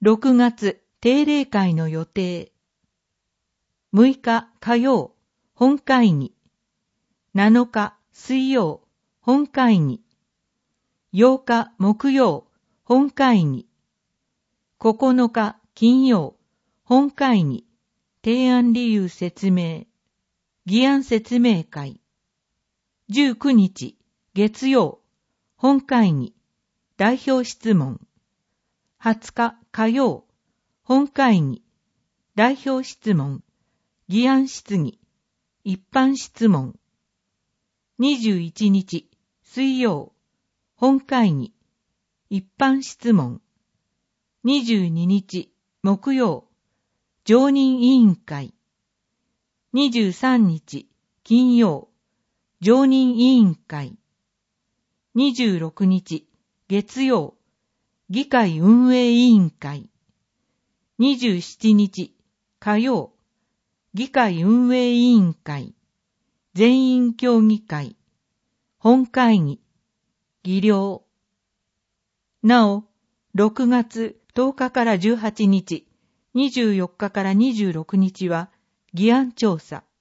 6月定例会の予定。6日火曜、本会議。7日水曜、本会議。8日木曜、本会議。9日金曜、本会議。提案理由説明。議案説明会。19日月曜、本会議。代表質問。20日火曜、本会議。代表質問。議案質疑。一般質問。21日水曜、本会議。一般質問。22日木曜、常任委員会。23日金曜、常任委員会。26日月曜、議会運営委員会。27日火曜、議会運営委員会。全員協議会。本会議。議量。なお、6月10日から18日、24日から26日は議案調査。